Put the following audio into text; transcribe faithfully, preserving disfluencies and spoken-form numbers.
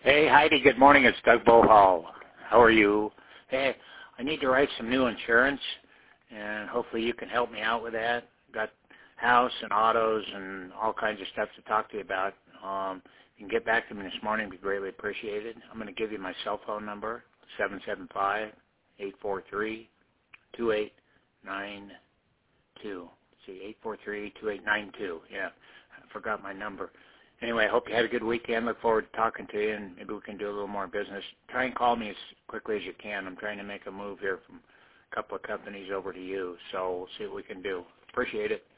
Hey, Heidi, good morning. It's Doug Bohall. How are you? Hey, I need to write some new insurance, and hopefully you can help me out with that. Got house and autos and all kinds of stuff to talk to you about. Um, you can get back to me this morning. It'd be greatly appreciated. I'm going to give you my cell phone number, seven seven five, eight four three, two eight nine two. See, eight four three, two eight nine two. Yeah, I forgot my number. Anyway, I hope you had a good weekend. Look forward to talking to you, and maybe we can do a little more business. Try and call me as quickly as you can. I'm trying to make a move here from a couple of companies over to you, so we'll see what we can do. Appreciate it.